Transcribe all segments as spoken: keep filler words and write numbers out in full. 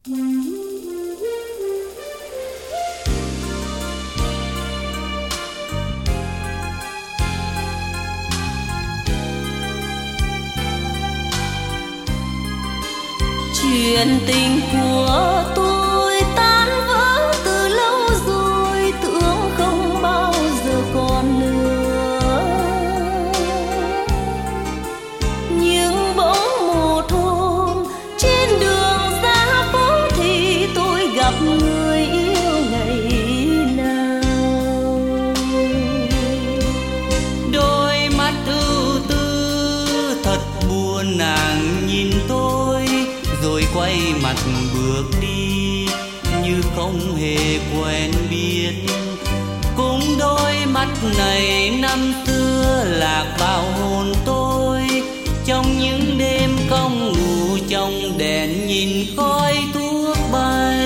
Chuyện tình của tôi tan vỡ từ lâu rồi, tưởng không bao giờ còn nữa. Nhưng bỗng một hôm trên đường ra phố thì tôi gặp người yêu ngày nào. Đôi mắt ưu tư thật buồn, nàng nhìn tôi rồi quay mặt bước đi như không hề quen biết. Cũng đôi mắt này năm xưa lạc vào hồn tôi, trong những đêm không ngủ, trong đèn nhìn khói thuốc bay.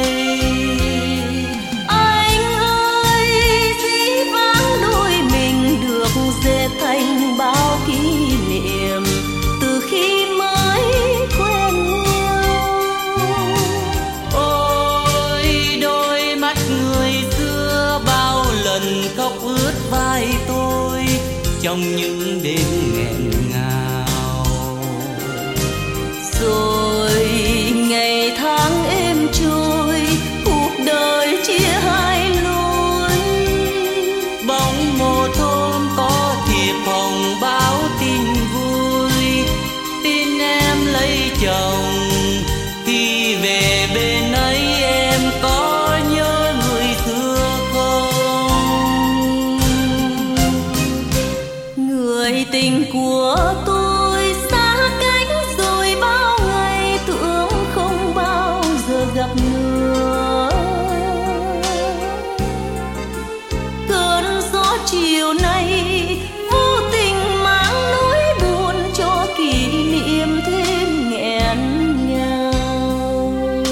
Anh ơi, dĩ vãng đôi mình được dệt thành bao kỷ niệm từ khi mới quen nhau. Ôi đôi mắt người xưa bao lần khóc ướt vai tôi trong những đêm nghẹn ngào. Rồi ngày tháng êm trôi, cuộc đời chia hai lối. Bỗng một hôm có thiệp hồng báo tin vui, tin em lấy chồng. Khi về bên ấy em có nhớ người xưa không? Người tình của tôi xa cách rồi bao ngày, tưởng không bao giờ gặp nữa. Cơn gió chiều nay vô tình mang nỗi buồn cho kỷ niệm thêm nghẹn ngào.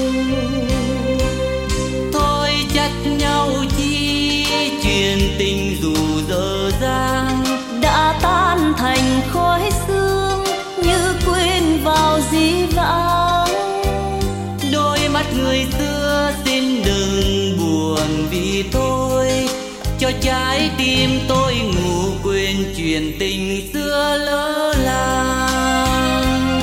Thôi trách nhau chi, chuyện tình dù dở dang Đã tan thành khói sương như quên vào dĩ vãng. đôi mắt người xưa xin đừng buồn vì tôi, cho trái tim tôi ngủ quên chuyện tình xưa lỡ làng.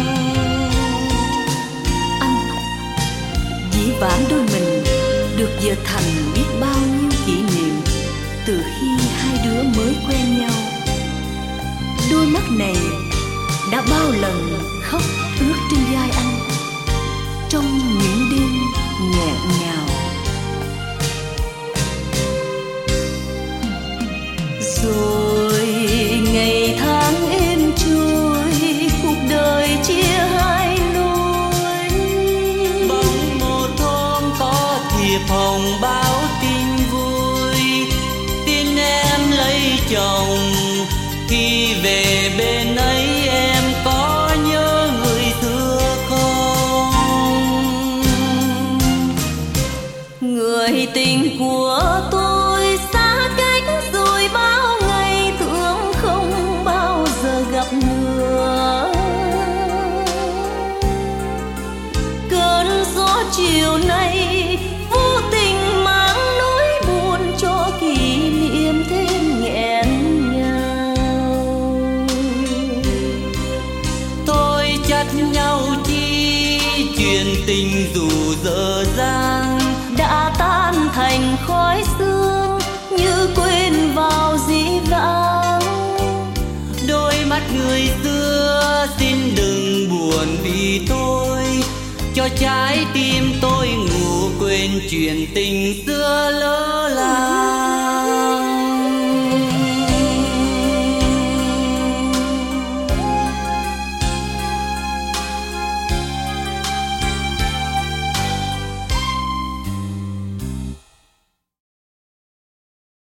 Anh, dĩ vãng đôi mình được dệt thành biết bao nhiêu kỷ niệm từ khi hai đứa mới quen nhau. Đôi mắt này đã bao lần khóc ướt trên vai anh trong những đêm nghẹn ngào. Rồi ngày tháng êm trôi, cuộc đời chia hai lối. Bỗng một hôm có thiệp hồng báo tin vui, tin em lấy chồng. Khi về bên ấy em có nhớ người xưa không? Người tình của tôi xa cách rồi bao ngày, tưởng không bao giờ gặp nữa. Cơn gió chiều nay vô tình mang nỗi buồn cho kỷ niệm thêm nghẹn ngào. Tôi trách nhau chi, chuyện tình dù dở dang Đã tan thành khói sương như quên vào dĩ vãng. đôi mắt người xưa xin đừng buồn vì tôi, cho trái tim tôi ngủ quên chuyện tình xưa lỡ làng.